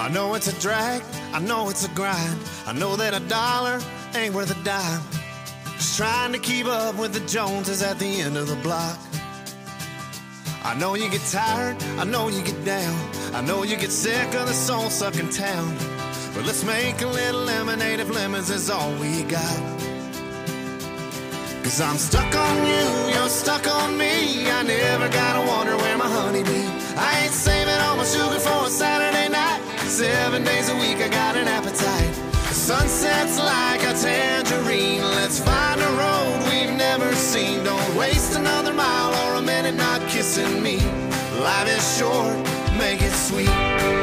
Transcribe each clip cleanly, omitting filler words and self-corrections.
I know it's a drag, I know it's a grind. I know that a dollar ain't worth a dime. Just trying to keep up with the Joneses at the end of the block. I know you get tired, I know you get down. I know you get sick of the soul-sucking town. But let's make a little lemonade if lemons is all we got. Cause I'm stuck on you, you're stuck on me. I never gotta wonder where my honey be. I ain't saving all my sugar for a Saturday night. 7 days a week I got an appetite. The sunset's like a tangerine. Let's find a road we've never seen. Don't waste another mile or a minute not kissing me. Life is short, make it sweet.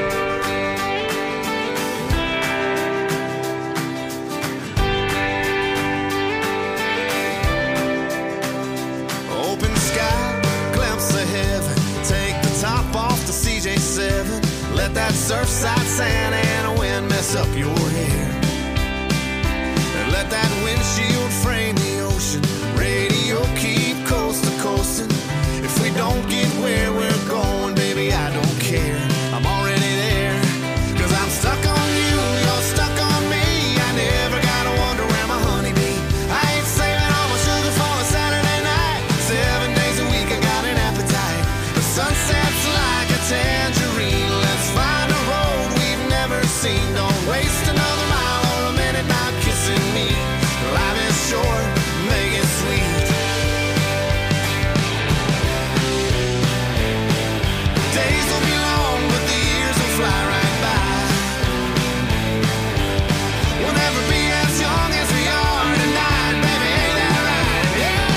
Open sky, glimpse of heaven. Take the top off the CJ7. Let that surfside Santa Ana wind mess up your hair. And let that windshield frame the ocean. Radio keep coast to coasting. If we don't get where we're going, baby, I don't care. I'm already there. Cause I'm stuck on you, you're stuck on me. I never gotta wonder where my honey be. I ain't saving all my sugar for a Saturday night. 7 days a week I got an appetite. The sunset's like a tangerine. Let's find a road we've never seen. Don't waste another mile or a minute not kissing me. Life is short, make it sweet. Days will be long, but the years will fly right by. We'll never be as young as we are tonight, baby, ain't that right? Yeah.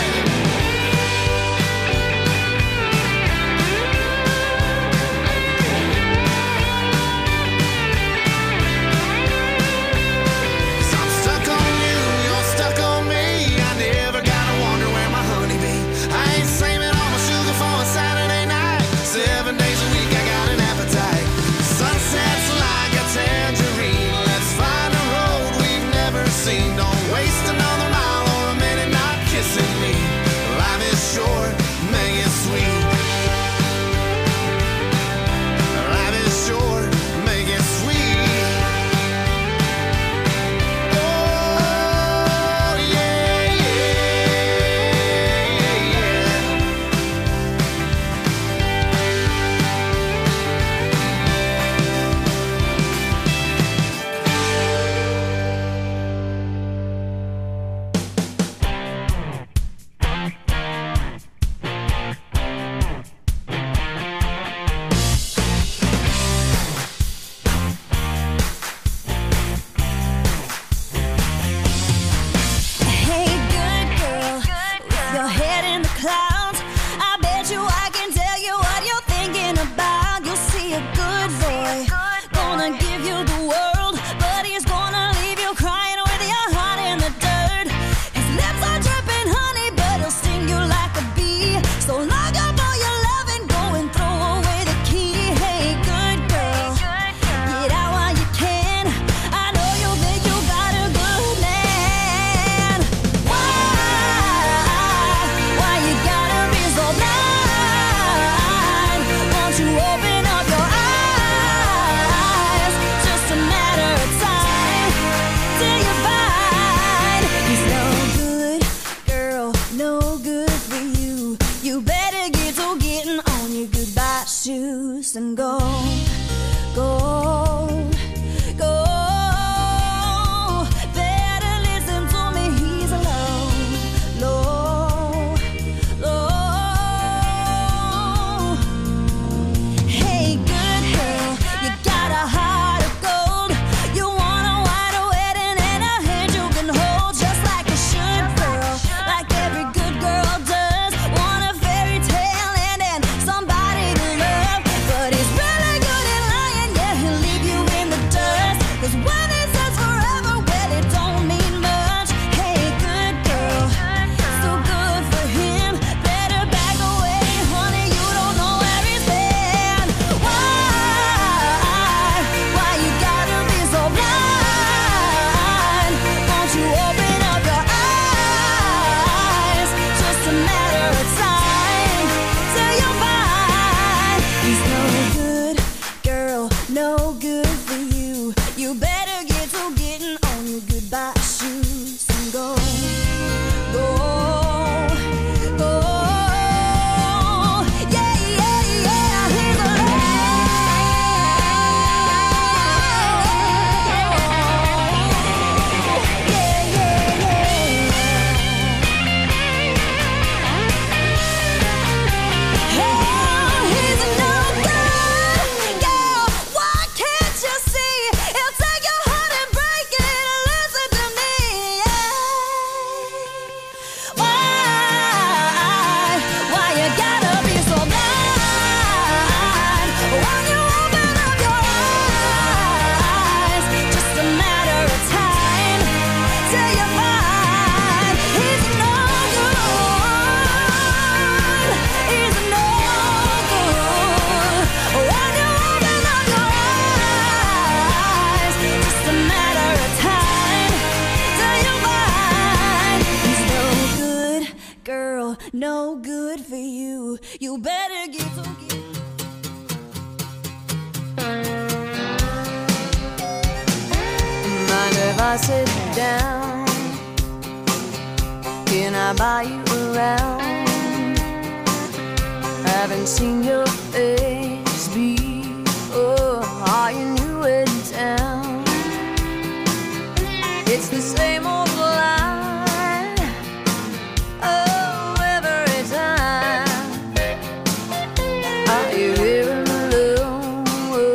You better get to get. Mind if I sit down? Can I buy you around? Haven't seen your face before. Are you new in town? It's the same old line. Oh, every time. Are you here alone?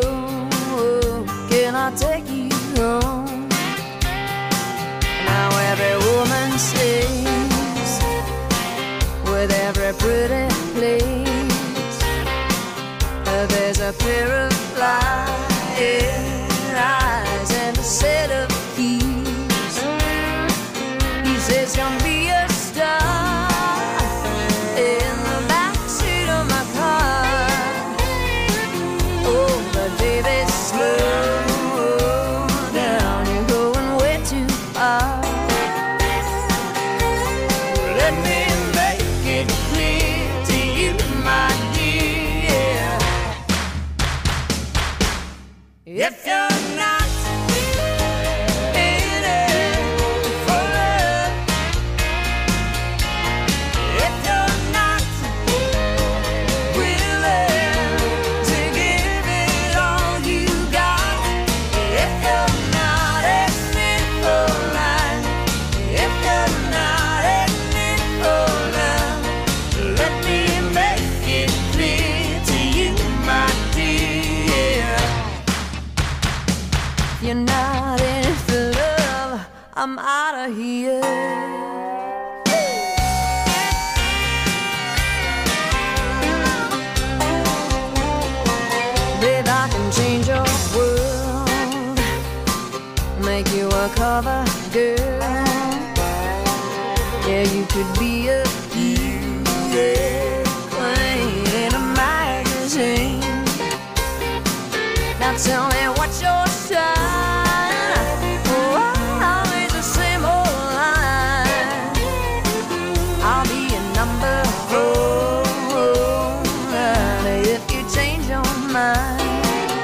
Can I take you home? Now every woman sings with every pretty place. There's a pair of flying eyes and a set of keys. He says, "Come be a star in the backseat of my car." Oh, but baby, slow down, you're going way too far. Let me make it clear to you, my dear. If you're not in it for love, if you're not willing to give it all you got, if you're not in it for life, if you're not in it for love, let me make it clear to you, my dear. You're not in it for love, I'm out of here. Babe, I can change your world, make you a cover girl. Yeah, you could be a queen in a magazine. Now tell me what's your sign? Oh, always the same old line. I'll be a number 4 if you change your mind.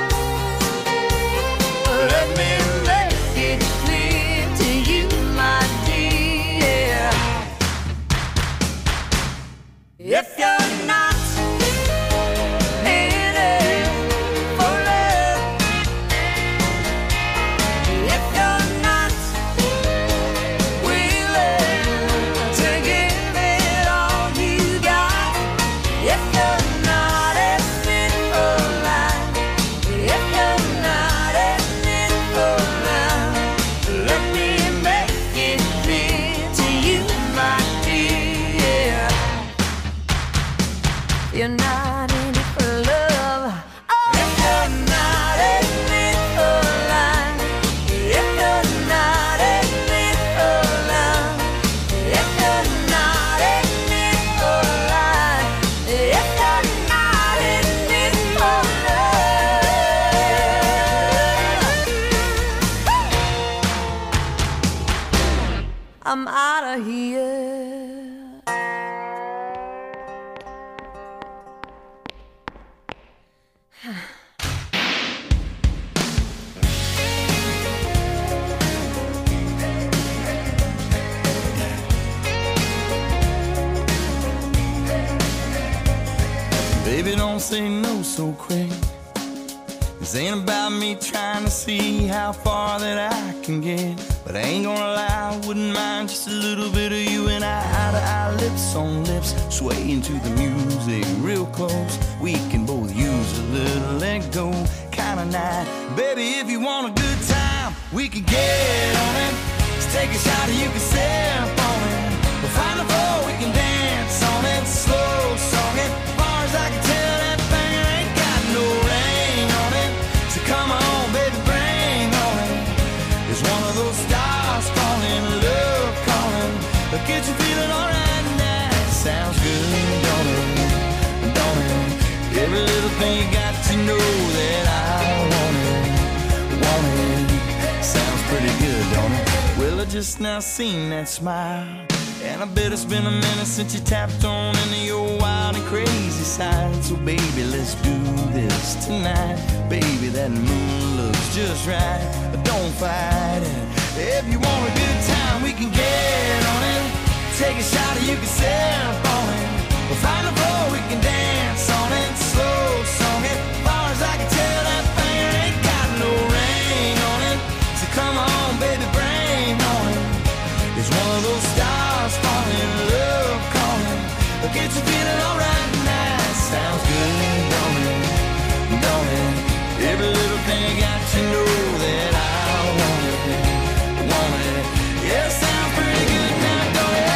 Let me make it clear to you, my dear. If you're not in it for love, if you're not willing to give it all you got, if you're not in it for life, if you're not in it for love, let me make it clear to you, my dear. You're not in it for love. Oh, if you're not in it for life, if you're not in it for love, if you're not in it for life, if you're not in it for love, I'm out of here. Baby, don't say no so quick. This ain't about me trying to see how far that I can get. But I ain't gonna lie, I wouldn't mind just a little bit of you and I, eye to eye, lips on lips, swaying to the music real close. We can both use a little let go kind of night. Baby, if you want a good time, we can get on it. Just take a shot and you can sip on it. We'll find a floor, we can dance on it, slow song it. As far as I can tell, that thing ain't got no ring on it. So come on, baby, bring on it. It's one of those stars calling, love calling. But get you feeling alright now. Sounds good, don't it? Don't it? Every little thing you got to know that I want it. Want it. Sounds pretty good, don't it? Well, I just now seen that smile. And I bet it's been a minute since you tapped on into your wild and crazy side. So baby, let's do this tonight. Baby, that moon looks just right, but don't fight it. If you want a good time, we can get on it. Take a shot or you can sip on it. We'll find a floor, we can dance on it. Slow song it, as far as I can tell, that thing ain't got no ring on it. So come on, baby, bring on it. It's one of those stars falling, love calling. Get you feeling alright tonight. Sounds good, don't it? Don't it? Every little thing got to know that I want it. Want it? Yeah, sounds pretty good now, don't it?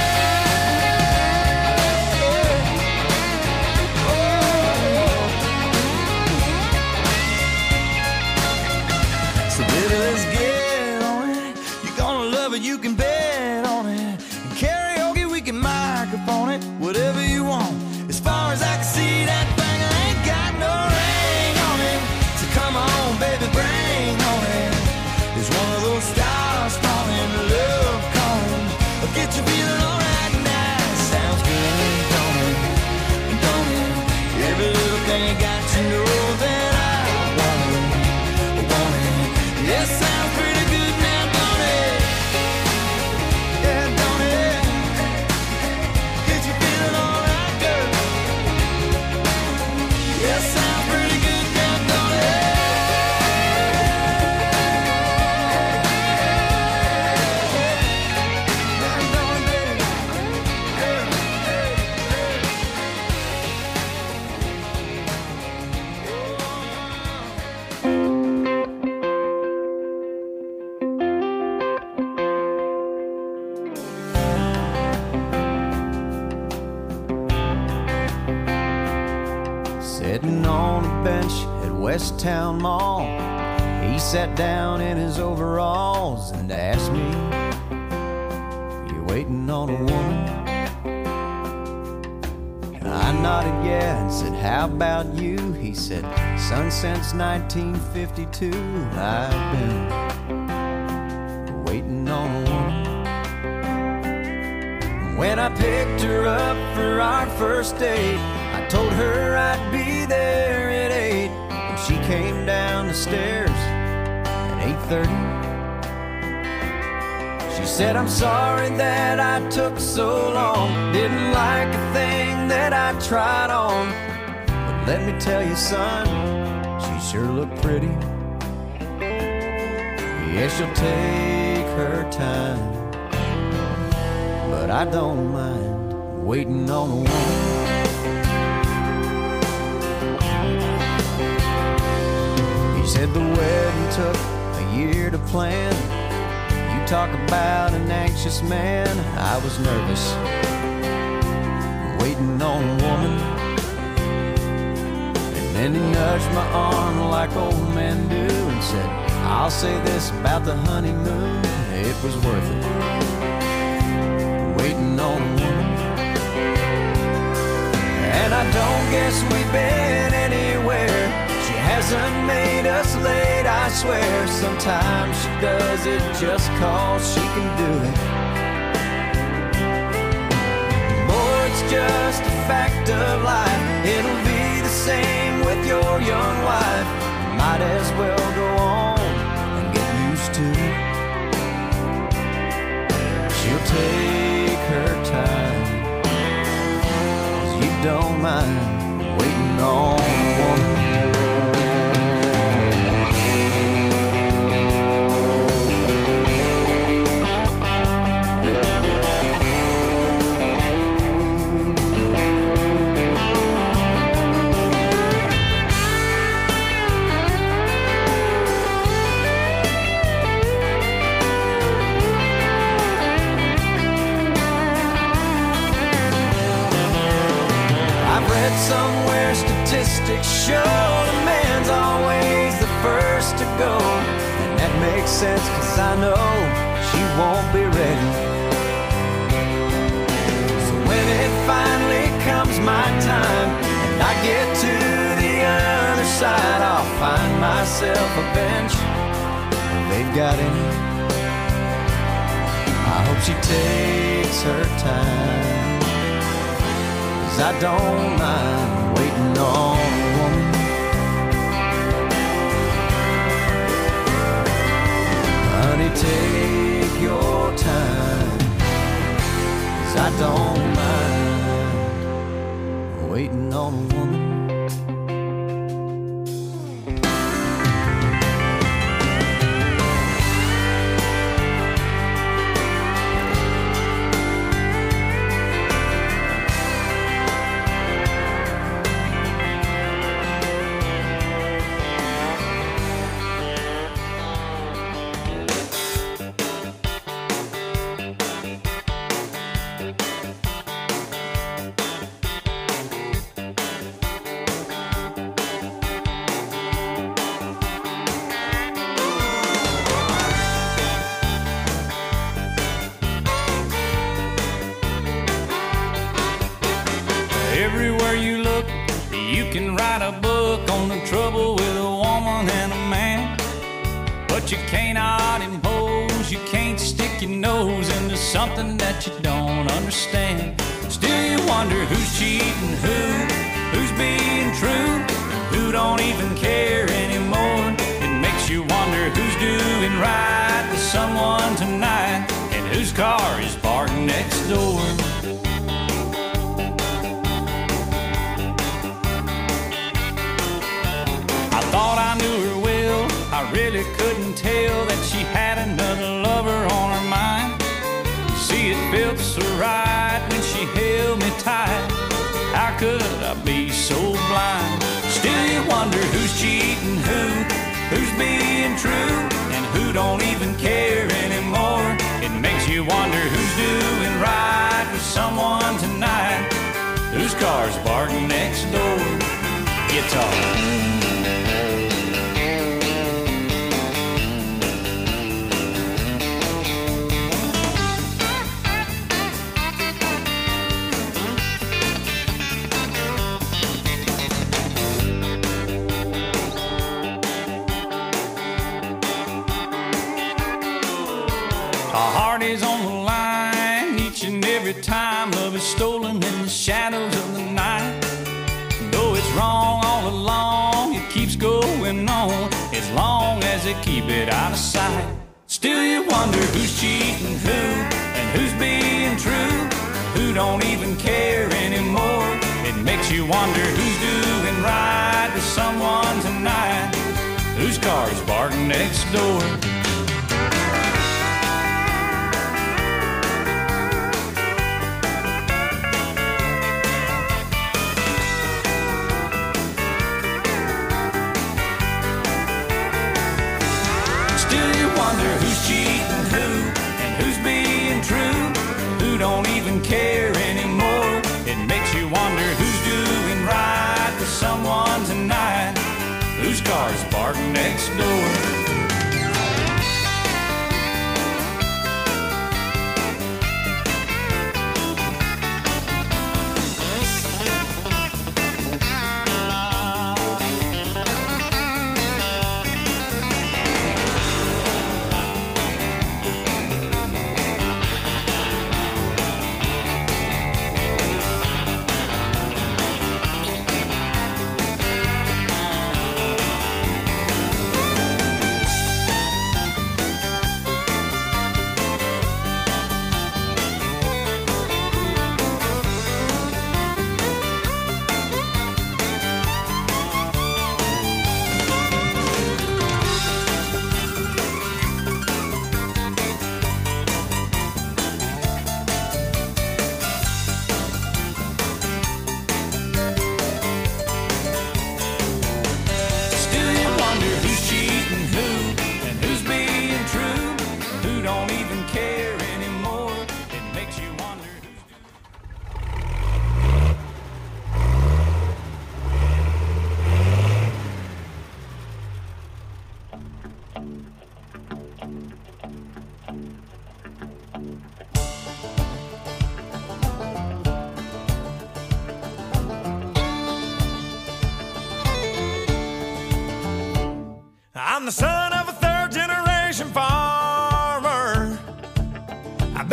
So baby, let's get on it. You're gonna love it, you can bet on it. And karaoke, we can microphone it. Whatever you want. As far as I can see, that thing ain't got no ring on it. So come on, baby, bring on it. It's one of those stars falling, love calling. Get you feeling alright now. Sounds good, don't it? Don't it? Every little thing got to know that I want it. Want it? Yeah, sounds pretty good now, don't it? Yeah, don't it? Get you feeling alright, girl. Yeah, sounds pretty good now, don't it? Sitting on a bench at West Town Mall, he sat down in his overalls and asked me, "You waiting on a woman?" I nodded yeah and said, "How about you?" He said, "Son, since 1952 I've been waiting on a woman." When I picked her up for our first date, I told her I'd be there at 8, and she came down the stairs at 8:30. She said, "I'm sorry that I took so long, didn't like a thing that I tried on, but let me tell you, son, she sure looked pretty. Yeah, she'll take her time, but I don't mind waiting on a woman." He said the wedding took a year to plan. You talk about an anxious man. I was nervous, waiting on a woman. And then he nudged my arm like old men do and said, "I'll say this about the honeymoon, it was worth it, waiting on a woman." And I don't guess we've been anywhere. She hasn't made us late, I swear. Sometimes she does it just 'cause she can do it. Boy, it's just a fact of life. It'll be the same with your young wife. You might as well go on and get used to it. She'll take her time, 'cause you don't mind waiting on a woman. Somewhere statistics show the man's always the first to go. And that makes sense, 'cause I know she won't be ready. So when it finally comes my time and I get to the other side, I'll find myself a bench if they've got any. I hope she takes her time, 'cause I don't mind waiting on a woman. Honey, take your time, 'cause I don't mind waiting on a woman. Everywhere you look, you can write a book on the trouble with a woman and a man. But you cannot impose, you can't stick your nose into something that you don't understand. Still you wonder who's cheating who's being true, who don't even care anymore. It makes you wonder who's doing right with someone tonight, and whose car is parked next door. Thought I knew her well, I really couldn't tell that she had another lover on her mind. You see, it felt so right when she held me tight. How could I be so blind? Still you wonder who's cheating who's being true, and who don't even care anymore. It makes you wonder who's doing right with someone tonight, whose car's parked next door. Guitar. Our heart is on the line each and every time love is stolen in the shadows of the night. Though it's wrong all along, it keeps going on as long as they keep it out of sight. Still you wonder who's cheating who, and who's being true, who don't even care anymore. It makes you wonder who's doing right with someone tonight, whose car's parked next door. Who's cheating who, and who's being true, who don't even care anymore. It makes you wonder who's doing right with someone tonight, whose car's parked next door. I'm the son of a third-generation farmer. I've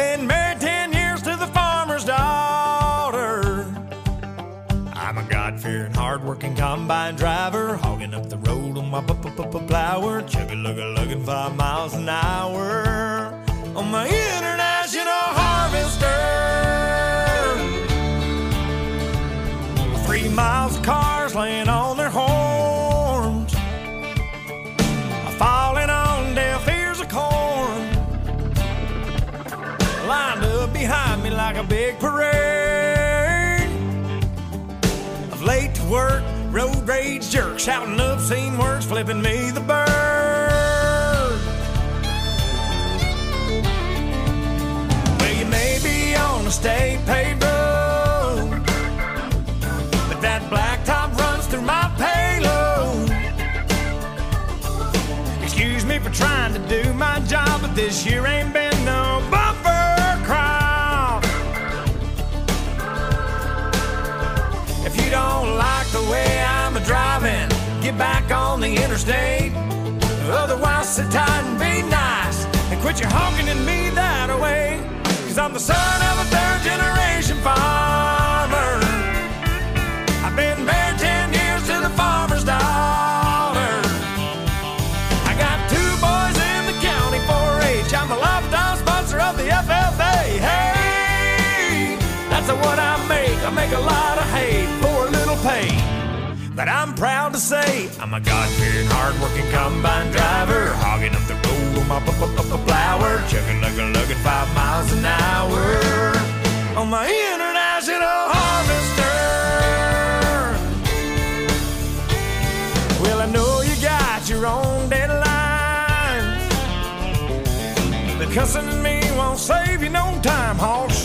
hard-working combine driver, hogging up the road on my plower, chugga-lugga-lugging 5 miles an hour on my international harvester. 3 miles of cars laying on their horns, falling on deaf ears of corn, lined up behind me like a big parade of late to work, road rage jerks, shouting obscene words, flipping me the bird. Well, you may be on a state paved road, but that blacktop runs through my payload. Excuse me for trying to do my job, but this year ain't been no bumper crop. If you don't like the way I'm a-driving, get back on the interstate. Otherwise, sit tight and be nice and quit your honking at me that way. 'Cause I'm the son of a third-generation farmer. I've been married 10 years to the farmer's daughter. I got 2 boys in the county 4-H. I'm a lifetime sponsor of the FFA. Hey, that's what I make. I make a lot of hay for a little pay. But I'm proud to say I'm a God-fearing, hard-working combine driver, hogging up the road on my plower, chugga-lugga-lugging 5 miles an hour on my international harvester. Well, I know you got your own deadlines, but cussing at me won't save you no time, hoss.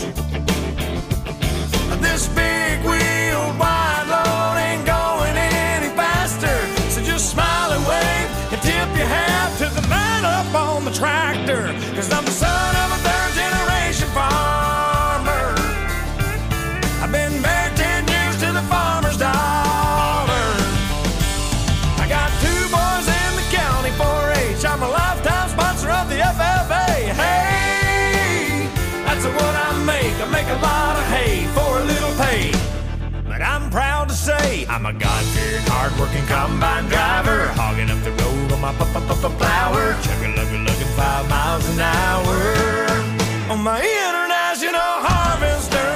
This big wheeled wide load ain't going any faster, so just smile and wave and tip your hat to the man up on the tractor. 'Cause I'm the son of a third-generation farmer. I've been married 10 years to the farmer's daughter. I got 2 boys in the county 4-H. I'm a lifetime sponsor of the FFA. Hey, that's what I make. I make a lot of hay for a little pay. But I'm proud to say I'm a God-fearing, hard-working combine driver, hogging up the road on my plower, chugga-lugga-lugging 5 miles an hour on my international harvester.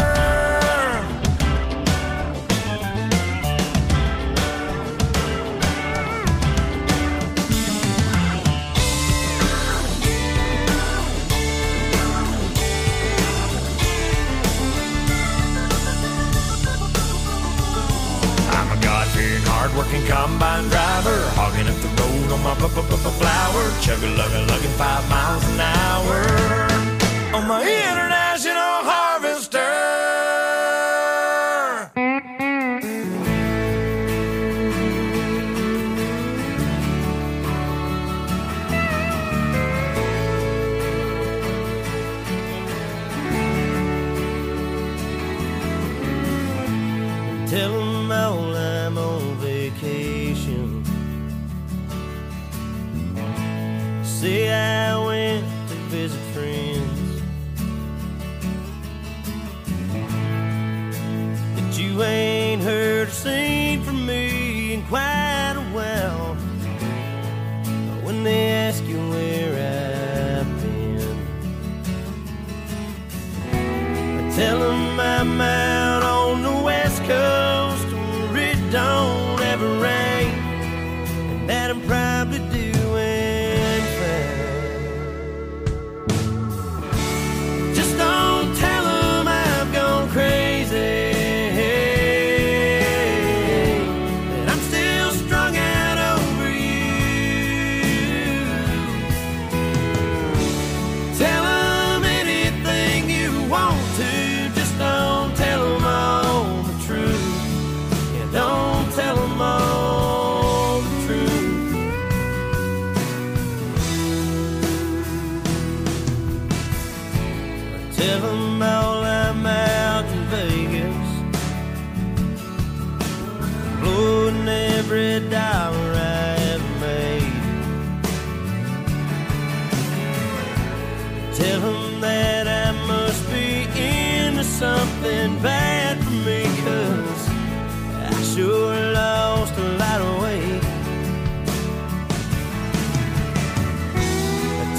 Hard-working combine driver, hogging up the road on my flower, chugga-lugga-lugging 5 miles an hour on my international harvester. Tell 'em all I'm on vacation. Say I went to visit friends, that you ain't heard or seen from me in quite a while. When they ask you where I've been, I tell them I'm out on the West Coast where it don't ever rain, and that I'm probably doing fine. Just don't tell them I've gone crazy, that I'm still strung out over you. Tell them anything you want to, just don't tell them all the truth. Yeah, don't tell them all the truth. Tell them all I'm out in Vegas, blowing every dollar I ever made. Tell them that I must be into something bad for me, 'cause I sure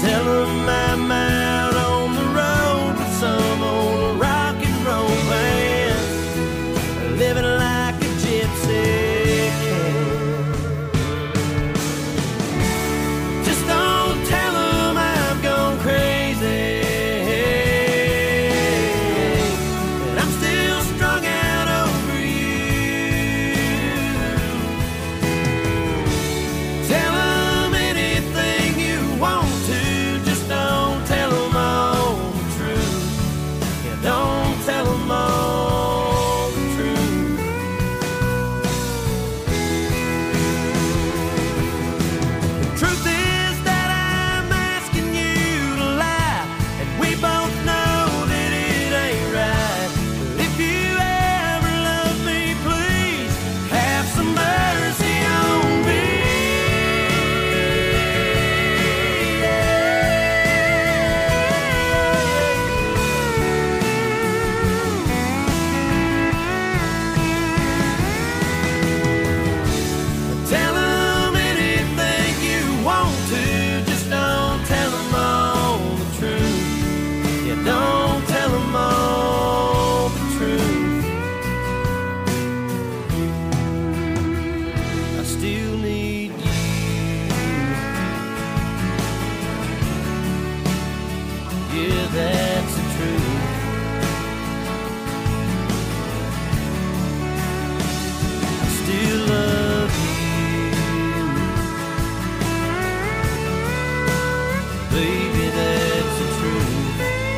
Tell them I'm out on the road with some old rock and roll band, living like a gypsy can. Just don't tell them I've gone crazy, and I'm still strung out over you. Tell them anything you want to, just don't tell them all the truth. Yeah, don't tell them all the truth. The truth is that I'm asking you to lie, and we both know that it ain't right. But if you ever love me, please have some mercy on me. Tell them anything you want to, just don't tell them all the truth. Yeah, don't tell them all the truth. I still need you. Yeah, that's the truth. I still love you. Baby, that's the truth.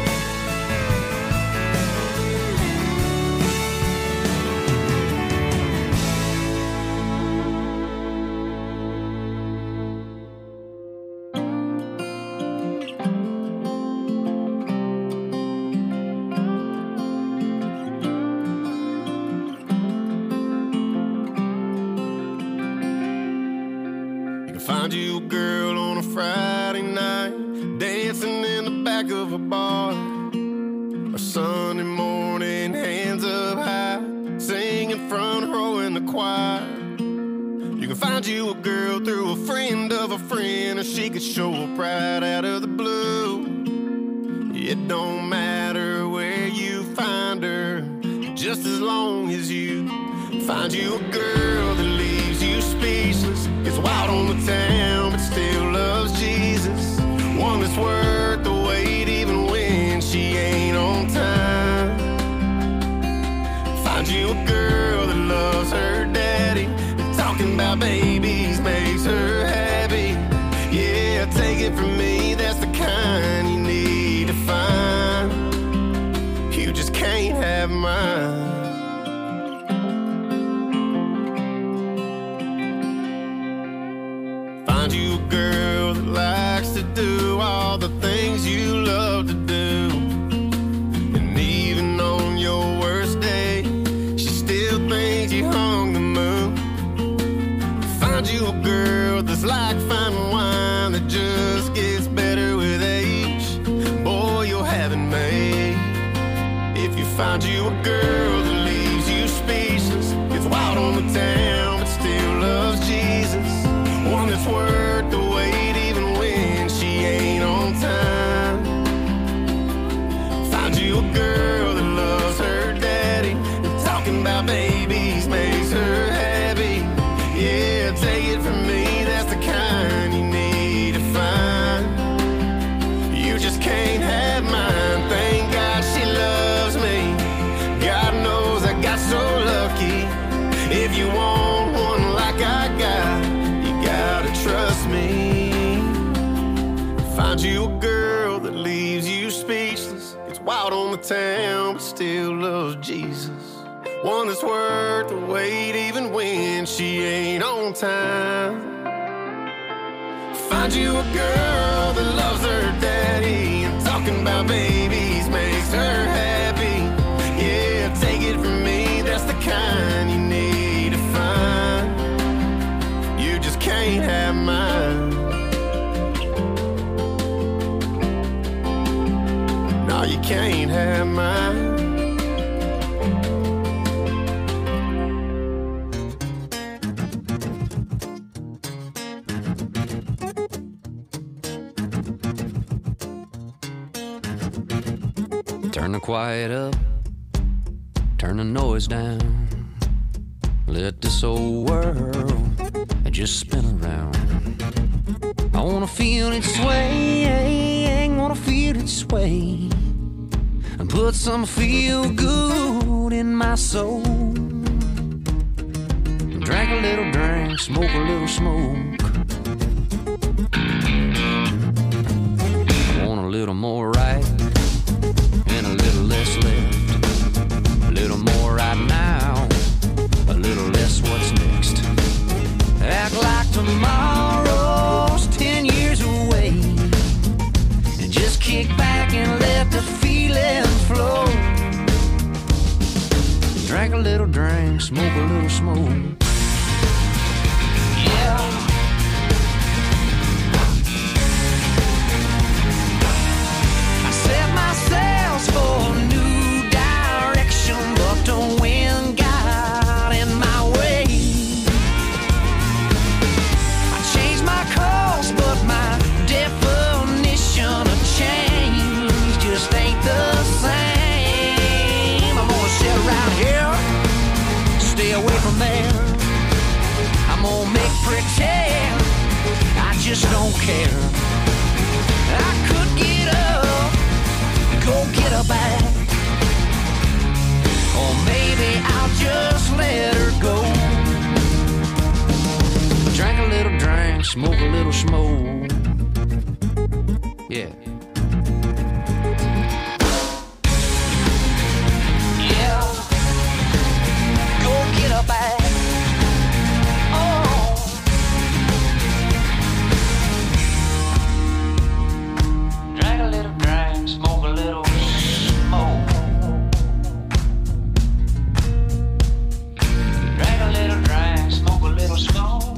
You can find you a girl on a Friday night, dancing in the back of a bar. Or Sunday morning, hands up high, singing front row in the choir. You can find you a girl through a friend of a friend, or she could show up right out of the blue. It don't matter where you find her, just as long as you find you a girl that leaves you speechless, gets wild on the town but still loves Jesus. One that's worth the wait even when she ain't on time. Find you a girl that loves her daddy, and talking about babies makes her happy. Yeah, take it from me, that's the kind you need to find. You just can't have mine. Find you a girl that likes to do all the things you love to do, and even on your worst day, she still thinks you hung the moon. Find you a girl that's like fine wine that just gets better with age. Boy, you'll have it made. If you find you a girl that leaves you speechless, gets wild on the town but still loves Jesus. One that's worth the wait even when she ain't on time. Find you a girl that loves her daddy, and talking about babies makes her happy. Yeah, take it from me, that's the kind you need to find. You just can't have mine. Thank God she loves me. God knows I got so lucky. If you want one like I got, gotta trust me. Find you a girl that leaves you speechless, gets wild on the town but still loves Jesus. One that's worth the wait even when she ain't on time. Find you a girl that loves her daddy, and talking about babies makes her happy. Yeah, take it from me, that's the kind you need to find. You just can't have mine. No, you can't have mine. Turn the quiet up, turn the noise down. Let this old world just spin around. I wanna feel it sway, wanna feel it sway, and put some feel good in my soul. Drink a little drink, smoke a little smoke. I want a little more right and a little less left. A little more right now, a little less what's next. Act like tomorrow's 10 years away, and just kick back and let the feeling flow. Drink a little drink, smoke a little smoke. Yeah. I set my sails for a new direction, but the wind got in my way. I changed my course, but my definition of change just ain't the same. I'm gonna sit around here, stay away from there. I'm gonna make pretend I just don't care. I could get up, go get her back, or maybe I'll just let her go. Drink a little drink, smoke a little smoke. Yeah. Yeah. Go get her back. Drink a little drink, smoke a little smoke. Drink a little drink, smoke a little smoke.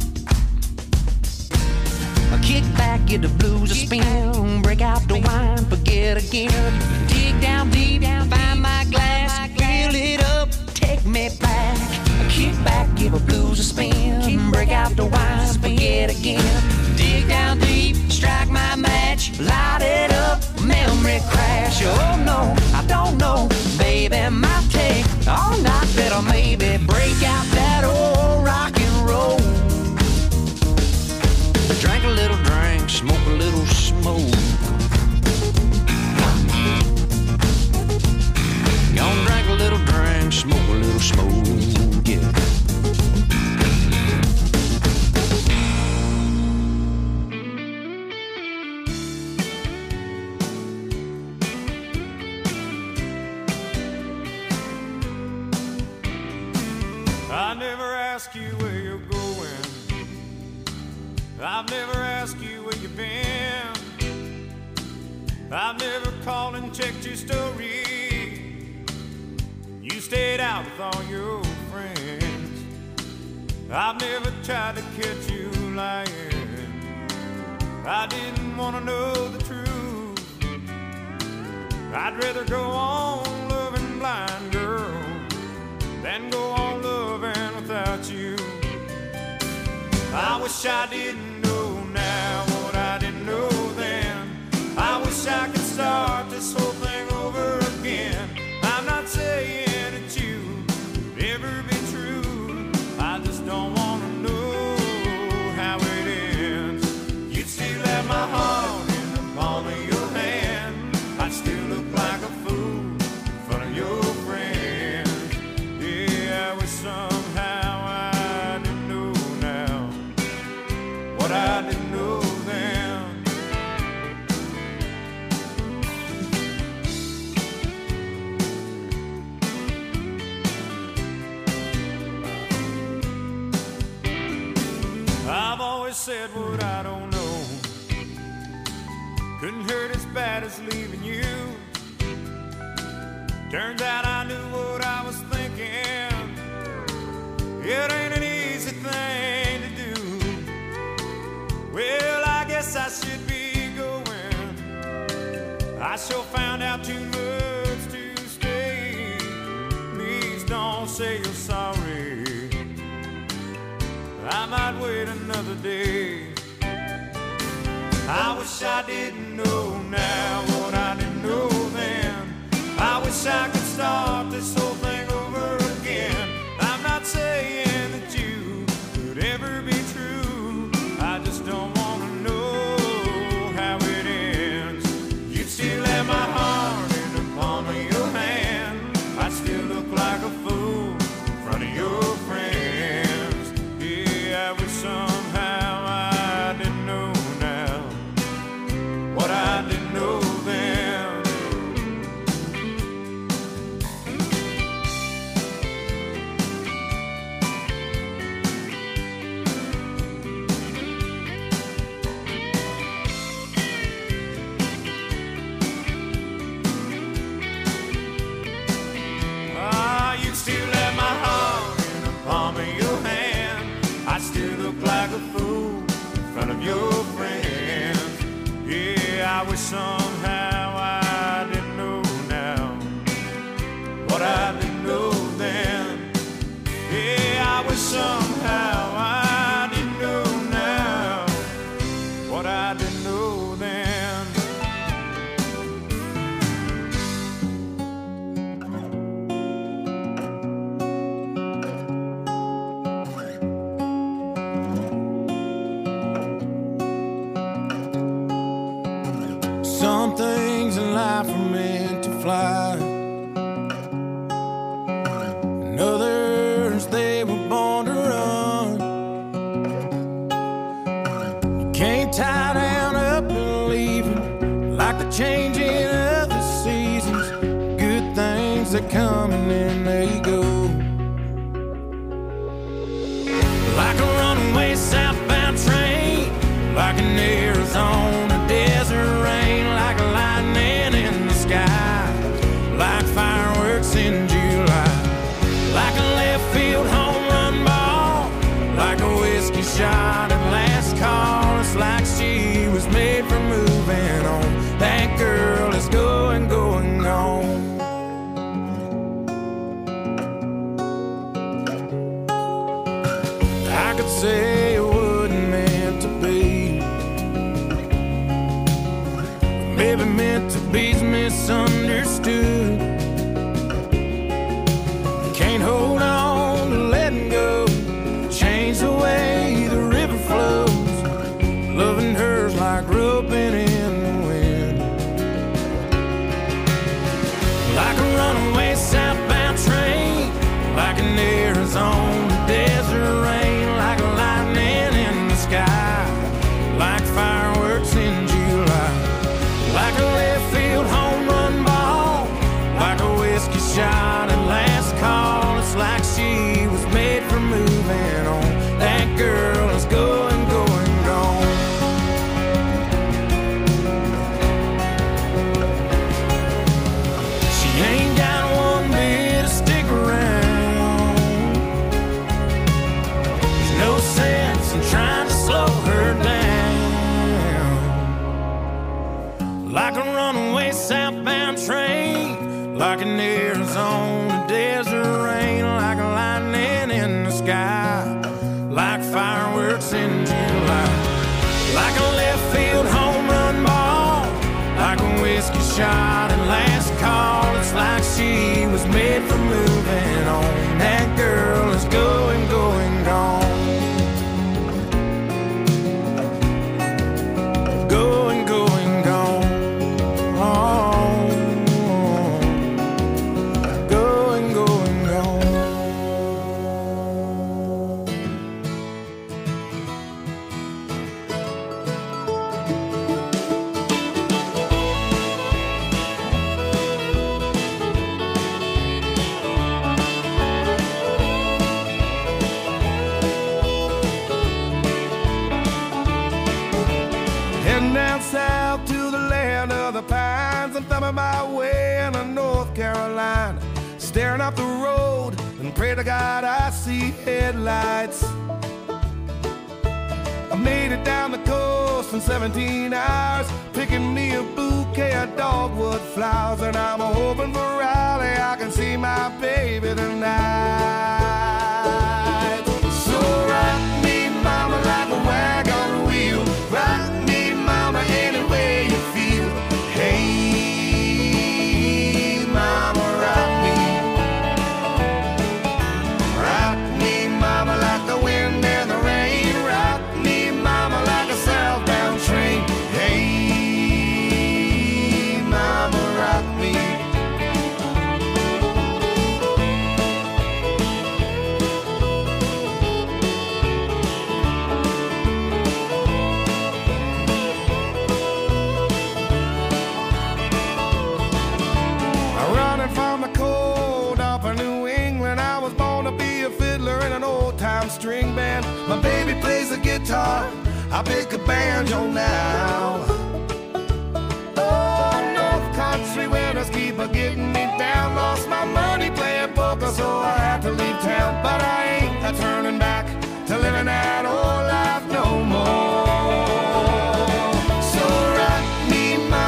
Kick back, get the blues a spin, break out the wine, forget again. Dig down deep, find my glass, fill it up, take me back. Kick back, give a blues a spin, break out the wine, forget again. Dig down deep, strike my match, light it up, memory crash. Oh no, I don't know, baby, might take all night, better maybe break out that old rock and roll. Drink a little drink, smoke a little smoke. Gonna drink a little drink, smoke a little smoke. Yeah. I never ask you where you're going. I've never asked you where you've been. I've never called and checked your story. You stayed out with all your friends. I've never tried to catch you lying. I didn't want to know the truth. I'd rather go on loving blind, girl, than go on loving without you. I wish I didn't know now what I didn't know then. I wish I could start this whole thing over again. I'm not saying that you would ever be true. I just don't want to know how it ends. You'd still have my heart in the palm of your hand. I'd still look like a fool in front of your friends. Yeah, I wish somehow I didn't know now what I didn't know then. I've always said what I don't know. Couldn't hurt as bad as leaving you. Turns out I knew what I was thinking. It ain't an easy thing to do. Well, I guess I should be going. I sure found out too much to stay. Please don't say you're sorry. I might wait another day. I wish I didn't know now what I didn't know then. I wish somehow I didn't know now what I didn't know then. Yeah, I wish somehow I didn't know now what I didn't know then. Some things in life are meant to fly, and others they were born to run. You can't tie down up and leave them like the changing of the seasons. Good things that come and then they go, like a runaway southbound train, like an Arizona desert rain, like a lightning in the sky, like fireworks in July, like a left field home run ball, like a whiskey shot at last call. It's like she was made for moving on. That girl is going, going, gone. I could say it wasn't meant to be, maybe meant to be's misunderstood. Can't hold on to letting go, change the way the river flows. Loving her's like roping in the wind, like a runaway southbound train, like an Arizona desert rain, like a lightning in the sky, like fireworks in July, like a left field home run ball, like a whiskey shot at last call. It's like she was made for moving on. That girl is going, going, gone. She ain't got one bit to stick around. There's no sense in trying to slow her down, like a runaway southbound train, like an Arizona desert rain, like a lightning in the sky, like fireworks in July, like a left field home run ball, like a whiskey shot at last call. It's like she was made for moving on. That girl is going, going, gone. Going, going, gone. Going, going, gone. Heading down south to the land of the pines. I'm thumbing my way into North Carolina, staring up the road and pray to God I see headlights. I made it down the coast in 17 hours, picking me a bouquet of dogwood flowers, and I'm hoping for Raleigh I can see my baby tonight. So rock me, mama, like a wagon wheel. Rock me, mama, any way you feel. Hey, mama, rock me. Rock me, mama, like the wind and the rain. Rock me, mama, like a southbound train. Hey, mama, rock me. Running from the cold up in New England, I was born to be a fiddler in an old-time string band. My baby plays the guitar, I pick a banjo now. Oh, North Country winters keep a getting me down. Lost my money playing poker, so I had to leave town. But I ain't a turning back to living that old life no more. So rock me, my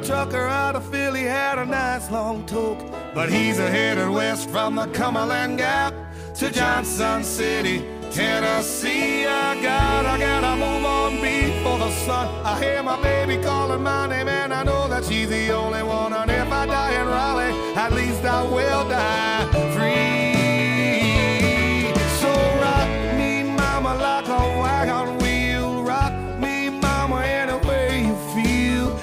trucker out of Philly had a nice long talk, but he's headed west from the Cumberland Gap to Johnson City, Tennessee. I gotta move on before the sun. I hear my baby calling my name, and I know that she's the only one. And if I die in Raleigh, at least I will die free. So rock me, mama, like a wagon wheel. Rock me, mama, any way you feel.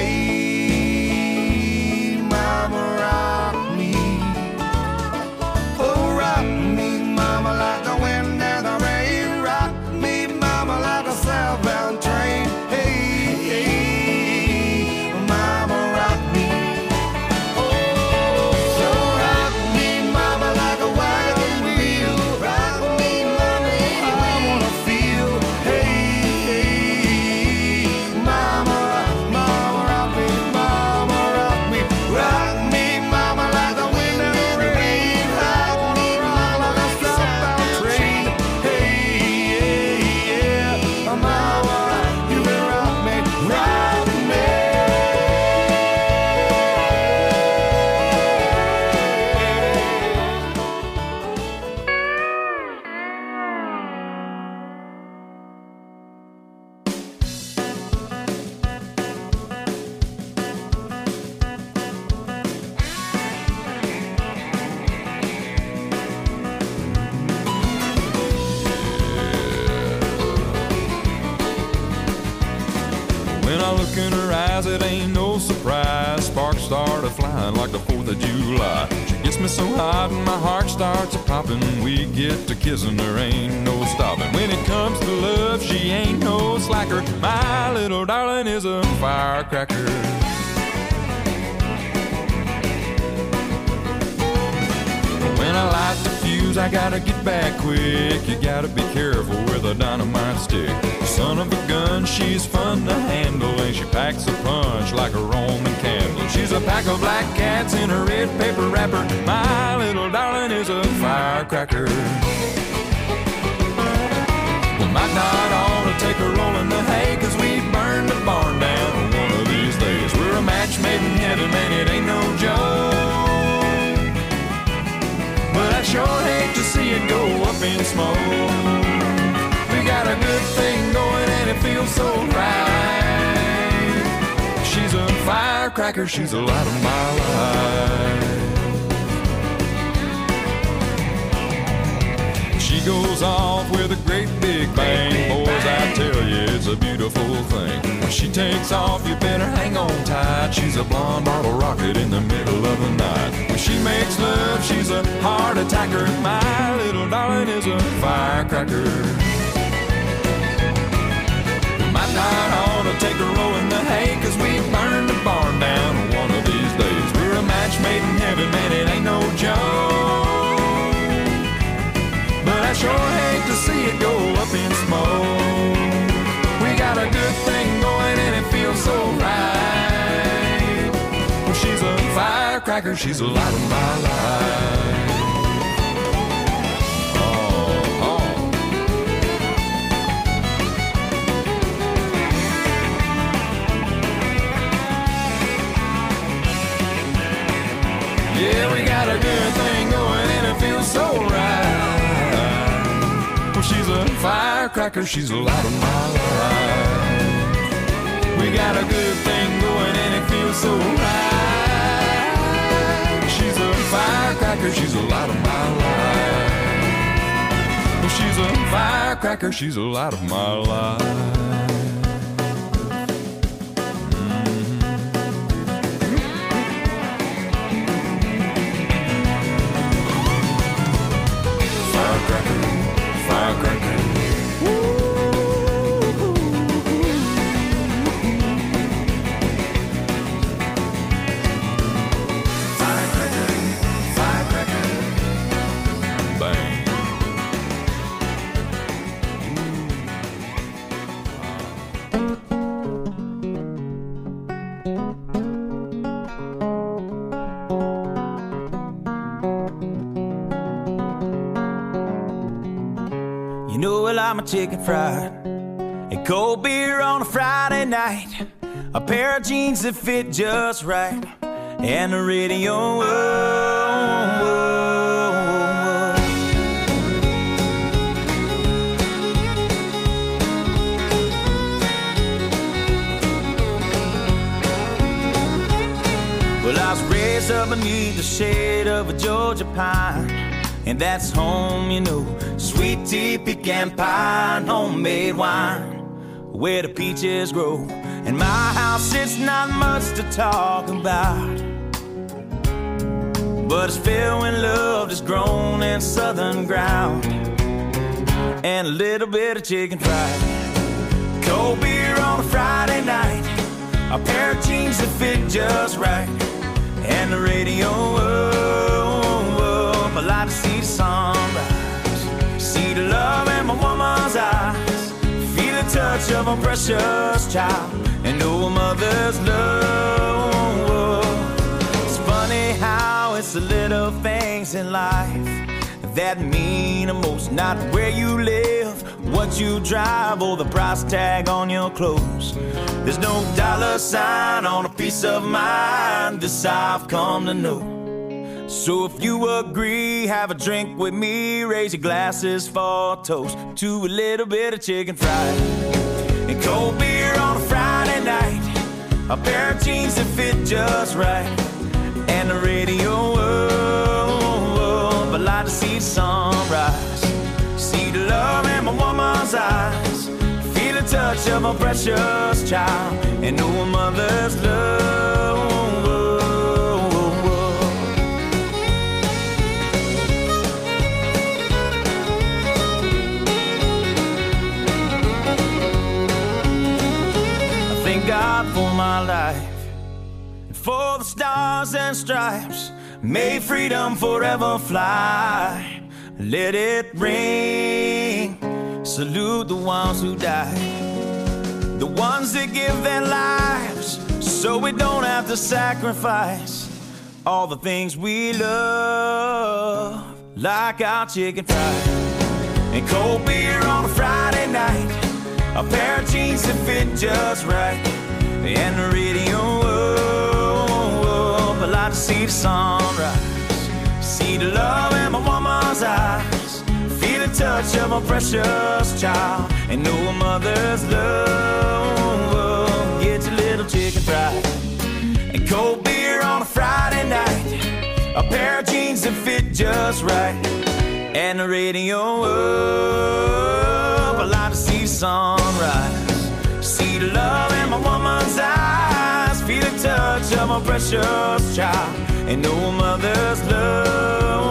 Hey, mama, rock me. Oh, rock me, mama, like the wind and the rain. Rock me, mama, like a southbound train. Hey, hey, mama, rock me. Oh, so rock me, mama, like a wagon wheel. Rock me, mama, I wanna feel. Hey, hey, mama, rock me, mama, rock me. Rock me, mama, like the wind and the rain. I wanna rock like a southbound train. Hey, yeah, mama, you can rock me, rock me. When I look in her eyes, it ain't no surprise. Sparks started flying like the 4th of July. She gets me so hot and my heart starts a-popping. We get to kissing, there ain't no stopping. When it comes to love, she ain't no slacker. My little darling is a firecracker. When I light the fuse, I gotta get back quick. You gotta be careful with a dynamite stick. Son of a gun, she's fun to handle, and she packs a punch like a Roman candle. She's a pack of black cats in a red paper wrapper. My little darling is a firecracker. We might not ought to take a roll in the hay, 'cause we burned the barn down one of these days. We're a match made in heaven, man, it ain't no joke. But I sure hate to see it go up in smoke. We got a good thing going and it feels so right. She's a firecracker, she's the light of my life. She goes off with a great big bang. Boys, I tell you, it's a beautiful thing. When she takes off, you better hang on tight. She's a blonde bottle rocket in the middle of the night. When she makes love, she's a heart attacker. My little darling is a firecracker. We might not ought to take a roll in the hay, 'cause we burned the barn down one of these days. We're a match made in heaven, man, it ain't no joke. But I sure hate to see it go up in smoke. We got a good thing going and it feels so right. Well, she's a firecracker, she's the light of my life. Yeah, we got a good thing going and it feels so right. Well, she's a firecracker, she's the light of my life. We got a good thing going and it feels so right. She's a firecracker, she's the light of my life. Well, she's a firecracker, she's the light of my life. Firecracker. You know, well, I'm a chicken fried and cold beer on a Friday night. a pair of jeans that fit just right, and the radio. Well, I was raised up beneath the shade of a Georgia pine, and that's home, you know. Sweet tea, pecan pie, and homemade wine, where the peaches grow. In my house, it's not much to talk about, but it's filled when love is grown in southern ground, and a little bit of chicken fried. Cold beer on a Friday night, a pair of jeans that fit just right, and the radio up. I like to see the sunrise, see the love in my woman's eyes, feel the touch of a precious child, and know a mother's love. It's funny how it's the little things in life that mean the most. Not where you live, what you drive, or the price tag on your clothes. There's no dollar sign on a piece of mind, this I've come to know. So if you agree, have a drink with me, raise your glasses for a toast to a little bit of chicken fried and cold beer on a Friday night, a pair of jeans that fit just right, and the radio up. I like to see the sunrise, see the love in my woman's eyes, feel the touch of a precious child, and know a mother's love. God for my life, and for the stars and stripes, may freedom forever fly. Let it ring, salute the ones who died, the ones that give their lives so we don't have to sacrifice all the things we love, like our chicken fried and cold beer on a Friday night, a pair of jeans that fit just right, and the radio up. I like to see the sunrise, see the love in my woman's eyes, feel the touch of a precious child, and know a mother's love. Get your little chicken fried and cold beer on a Friday night, a pair of jeans that fit just right, and the radio up. I like to see the sunrise, see the love in my woman's eyes, feel the touch of a precious child, and know a mother's love.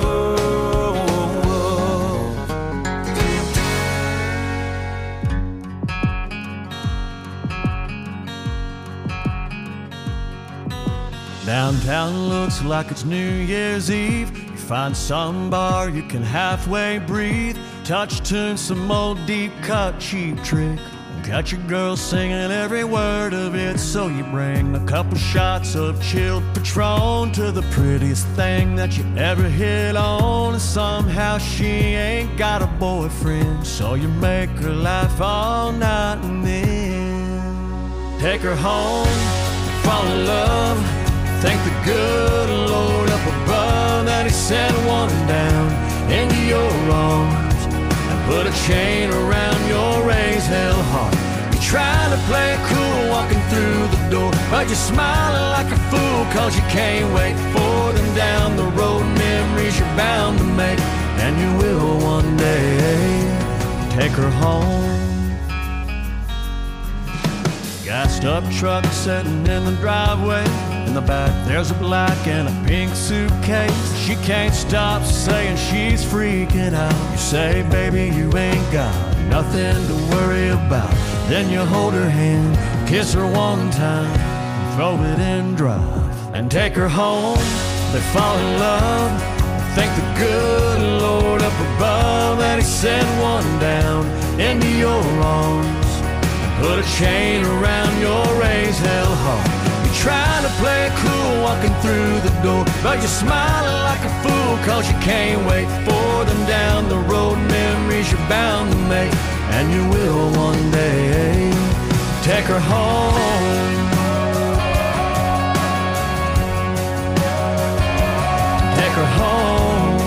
Downtown looks like it's New Year's Eve. You find some bar you can halfway breathe, touch tune some old deep cut cheap trick, got your girl singing every word of it. So you bring a couple shots of chilled Patron to the prettiest thing that you ever hit on, and somehow she ain't got a boyfriend, so you make her laugh all night, and then take her home, fall in love, thank the good Lord up above that he sent one down into your arms and put a chain around your raised hell heart. You're trying to play it cool walking through the door, but you're smiling like a fool cause you can't wait for them down the road. Memories you're bound to make, and you will one day. Take her home. Gassed up truck sitting in the driveway. In the back there's a black and a pink suitcase. She can't stop saying she's freaking out. You say, baby, you ain't got nothing to worry about. Then you hold her hand, kiss her one time, and throw it in drive, and take her home. They fall in love, thank the good Lord up above that he sent one down into your arms, put a chain around your raised hell heart. You're trying to play it cool walking through the door, but you're smiling like a fool cause you can't wait for them down the road. Memories you're bound to make, and you will one day. Take her home. her home.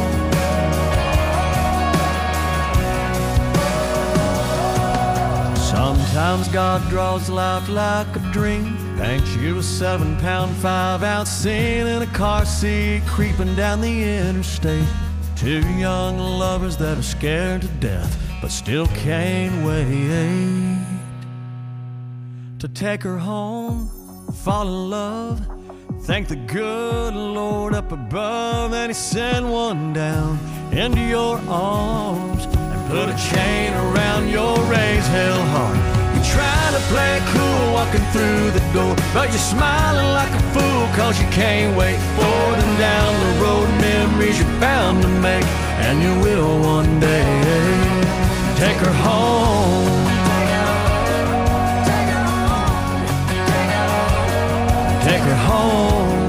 Sometimes God draws life like a dream. Thanks you a 7-pound, 5-ounce sin in a car seat, creeping down the interstate. Two young lovers that are scared to death, but still can't wait to take her home, fall in love, thank the good Lord up above, and He sent one down into your arms and put a chain around your raised hell heart. You try to play it cool walking through the door, but you're smiling like a fool cause you can't wait for them down the road. Memories you're bound to make, and you will one day. Take her home. Take her home.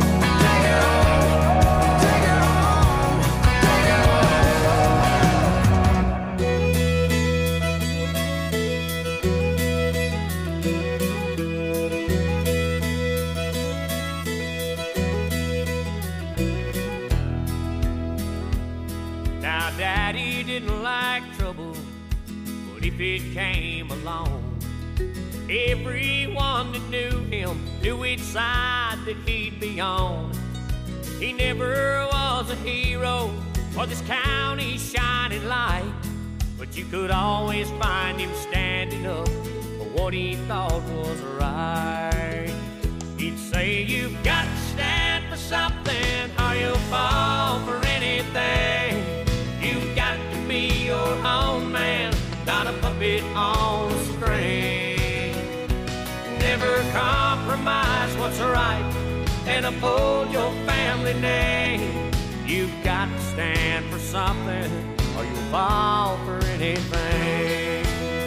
Now, Daddy didn't like trouble, but if it came along, everyone that knew him knew which side that he'd be on. He never was a hero or this county's shining light, but you could always find him standing up for what he thought was right. He'd say, you've got to stand for something or you'll fall for anything. You've got to be your own man, not a puppet on a string. Never compromise what's right and uphold your family name. You've got to stand for something or you'll fall for anything.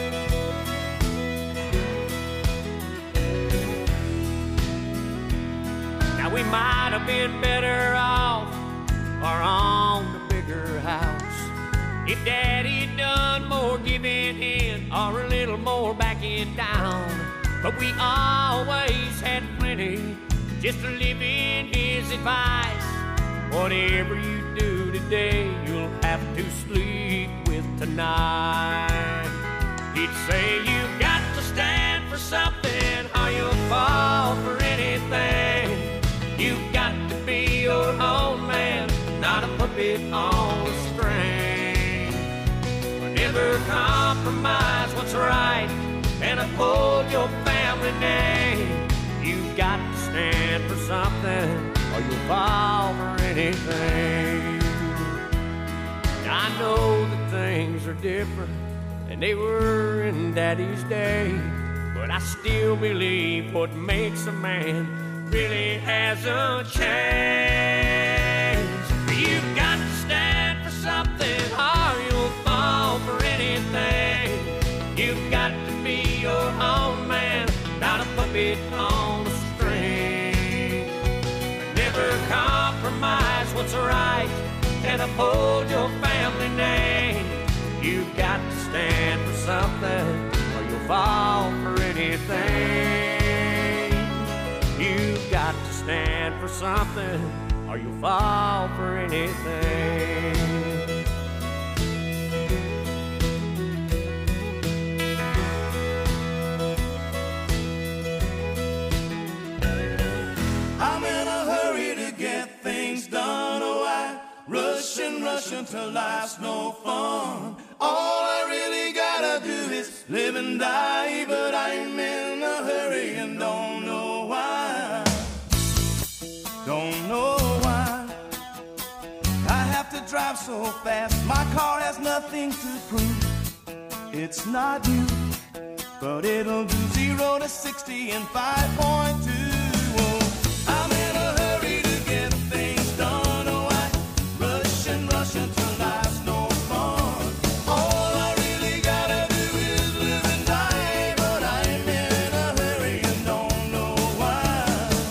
Now we might have been better off or on the bigger house if Daddy'd done more giving in or a little more backing down. But we always had plenty just to live in his advice. Whatever you do today, you'll have to sleep with tonight. He'd say, you've got to stand for something or you'll fall for anything. You've got to be your own man, not a puppet on a string. Never compromise what's right and uphold your family name. You've got to stand for something or you'll fall for anything. Now I know that things are different than they were in Daddy's day, but I still believe what makes a man really hasn't changed. You've got to stand for something or you'll fall for anything. You've got to be your own man, not a puppet on a string. Never compromise what's right and uphold your family name. You've got to stand for something or you'll fall for anything. You've got to stand for something or you'll fall for anything. I'm in a hurry to get things done. Oh, I rush until life's no fun. All I really gotta do is live and die, but I'm in a hurry and don't know why. Don't know why I have to drive so fast. My car has nothing to prove. It's not you, but it'll do 0 to 60 in 5.2. I'm in a hurry to get things done. Oh, I rush until life's no fun. All I really gotta do is live and die, but I'm in a hurry and don't know why.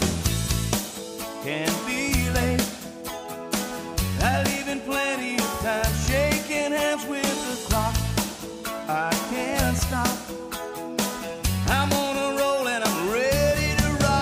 Can't be late. I leave in plenty of time, shaking hands with the clock. I can't stop. I'm on a roll and I'm ready to rock.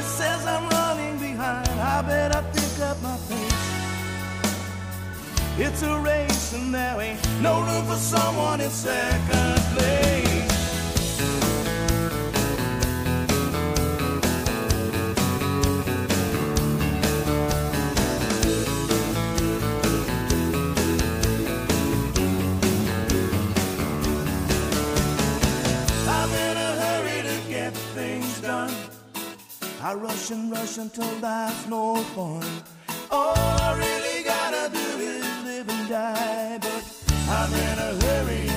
It says I'm running behind. I better pick up my pace. It's a race and there ain't no room for someone in second place. I rush and rush until there's no fun. All I really gotta do is live and die, but I'm in a hurry